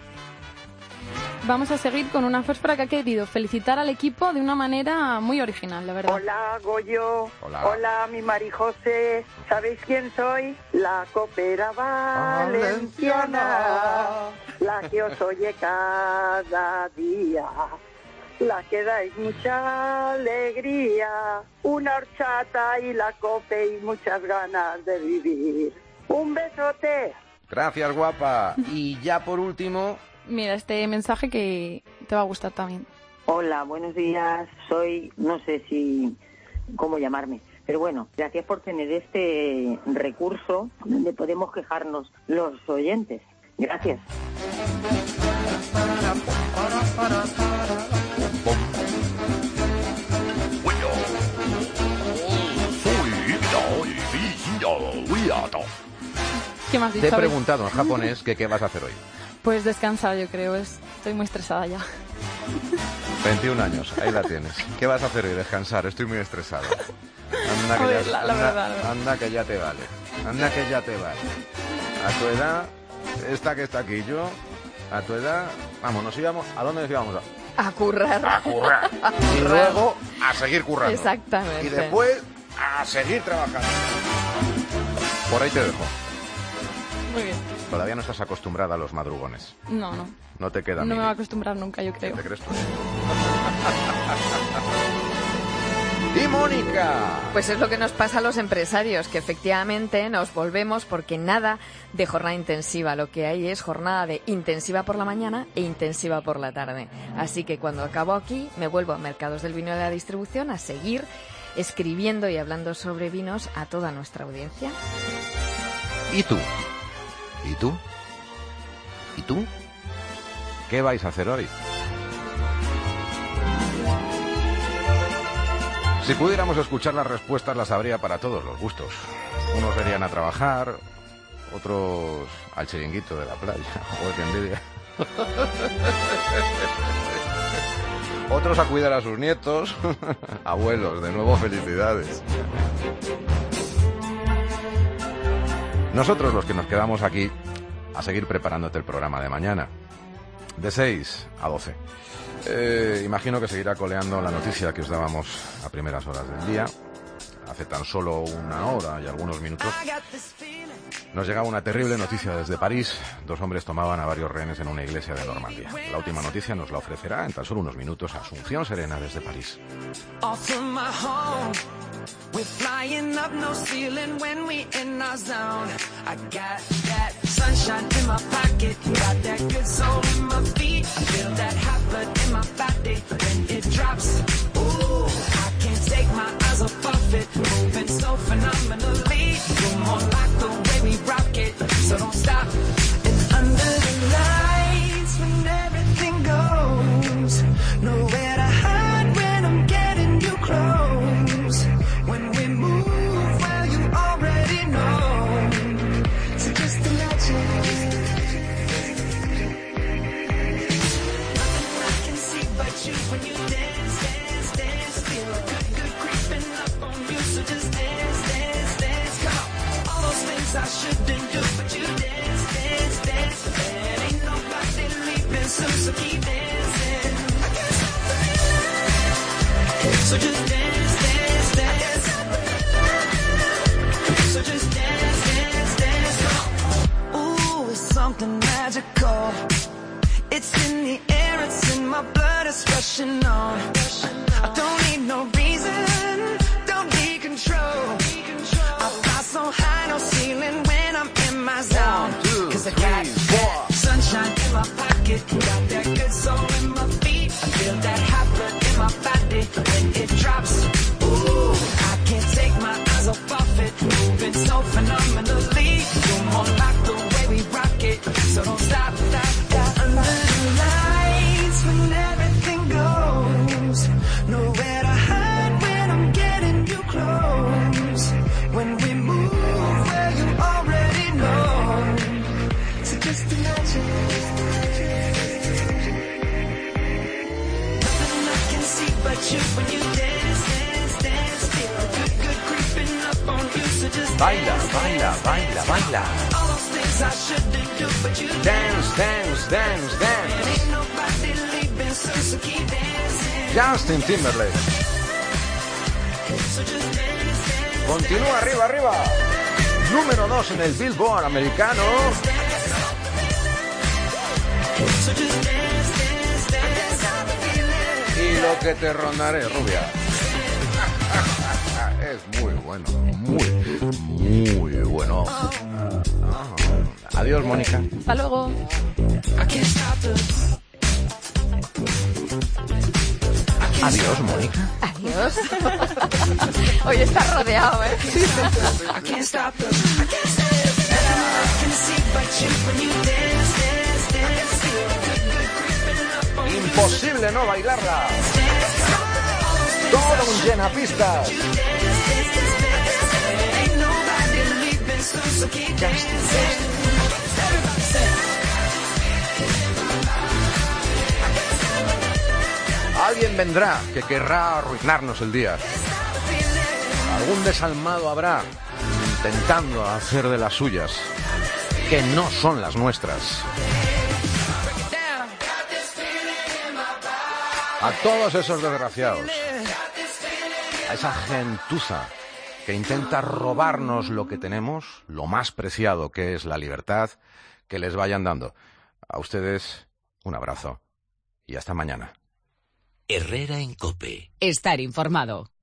Speaker 7: Vamos a seguir con una fósfora que ha querido felicitar al equipo de una manera muy original, la verdad.
Speaker 26: Hola, Goyo.
Speaker 14: Hola.
Speaker 26: Hola, mi Marijose. ¿Sabéis quién soy? La copera valenciana, la que os oye cada día, la que dais mucha alegría, una horchata y la cope y muchas ganas de vivir. Un besote.
Speaker 14: Gracias, guapa. Y ya por último...
Speaker 7: Mira, este mensaje que te va a gustar también.
Speaker 8: Hola, buenos días. Soy, no sé si, cómo llamarme, pero bueno, gracias por tener este recurso donde podemos quejarnos los oyentes. Gracias.
Speaker 7: ¿Qué me has dicho?
Speaker 14: Te he preguntado en japonés que qué vas a hacer hoy.
Speaker 7: Pues descansar, yo creo. Es... Estoy muy estresada ya.
Speaker 14: veintiún años, ahí la tienes. ¿Qué vas a hacer hoy? Descansar, estoy muy estresada. Anda que,
Speaker 7: ver,
Speaker 14: ya,
Speaker 7: la, la
Speaker 14: anda,
Speaker 7: verdad, la verdad.
Speaker 14: anda que ya te vale. Anda que ya te vale. A tu edad, esta que está aquí yo, a tu edad, vamos, nos íbamos, ¿a dónde nos íbamos?
Speaker 5: A currar.
Speaker 14: A currar. Y luego a seguir currando.
Speaker 5: Exactamente.
Speaker 14: Y después a seguir trabajando. Por ahí te dejo.
Speaker 7: Muy bien.
Speaker 14: Todavía no estás acostumbrada a los madrugones.
Speaker 7: No, no.
Speaker 14: No te queda.
Speaker 7: No
Speaker 14: mini.
Speaker 7: me va a acostumbrar nunca, yo creo.
Speaker 14: ¿Te crees tú? ¡Y Mónica!
Speaker 5: Pues es lo que nos pasa a los empresarios, que efectivamente nos volvemos porque nada de jornada intensiva. Lo que hay es jornada de intensiva por la mañana e intensiva por la tarde. Así que cuando acabo aquí me vuelvo a Mercados del Vino y la Distribución a seguir escribiendo y hablando sobre vinos a toda nuestra audiencia.
Speaker 14: ¿Y tú? ¿Y tú? ¿Y tú? ¿Qué vais a hacer hoy? Si pudiéramos escuchar las respuestas, las habría para todos los gustos. Unos irían a trabajar, otros al chiringuito de la playa. ¡Oh, qué envidia! Otros a cuidar a sus nietos. Abuelos, de nuevo felicidades. Nosotros los que nos quedamos aquí a seguir preparándote el programa de mañana, de seis a doce. Eh, imagino que seguirá coleando la noticia que os dábamos a primeras horas del día. Hace tan solo una hora y algunos minutos nos llegaba una terrible noticia desde París. Dos hombres tomaban a varios rehenes en una iglesia de Normandía. La última noticia nos la ofrecerá en tan solo unos minutos Asunción Serena desde París.
Speaker 15: We're flying up, no ceiling when we in our zone. I got that sunshine in my pocket, got that good soul in my feet. I feel that hot blood in my body when it drops. Ooh, I can't take my eyes off of it, moving so phenomenally. You're more like the way we rock it, so don't stop. And under the lights when everything goes, nowhere to hide when I'm getting you close. When we move, well, you already know. So just imagine. Nothing I can see but you when you dance, dance, dance. Feel good, good creeping up on you. So just dance, dance, dance. Come on. All those things I shouldn't do, but you dance, dance, dance. And ain't nobody leaving soon, so keep dancing. I can't stop the feeling. So just dance, dance, dance. So just dance, dance, dance. Ooh, it's something magical. It's in the air, it's in my blood, it's rushing on. I don't need no reason, don't need control. I fly so high, no ceiling when I'm in my zone. Cause I got that sunshine in my pocket, got that good soul in my feet. I feel that hot blood in my body when it drops. Ooh, I can't take my eyes off of it, moving so phenomenally. You're more like the way we rock it, so don't stop, stop, stop. Under the lights when everything goes, nowhere to hide when I'm getting you close. When we move, well, you already know. So just imagine. Nothing I can see but you when you dance, dance, dance. Feel good, good creeping up on you. So just
Speaker 14: Baila, baila, baila, baila.
Speaker 15: all those things I shouldn't do, but you
Speaker 14: Dance, dance, dance, dance.
Speaker 15: And ain't nobody leaving soon, so keep dancing.
Speaker 14: Justin Timberlake.
Speaker 15: So just dance, dance.
Speaker 14: Continúa arriba, arriba. Número dos en el Billboard americano.
Speaker 15: So just dance, dance, dance.
Speaker 14: Y lo que te rondaré, rubia. Es muy bueno, muy, muy bueno. Ah. Adiós, Mónica.
Speaker 7: Hasta luego.
Speaker 15: I can't stop the
Speaker 14: Adiós, Mónica.
Speaker 5: Adiós. Hoy está rodeado, ¿eh?
Speaker 14: Imposible no bailarla. Todo un llenapistas. Alguien vendrá que querrá arruinarnos el día. Algún desalmado habrá intentando hacer de las suyas, que no son las nuestras. A todos esos desgraciados, a esa gentuza que intenta robarnos lo que tenemos, lo más preciado que es la libertad, que les vayan dando. A ustedes, un abrazo y hasta mañana.
Speaker 2: Herrera en COPE.
Speaker 3: Estar informado.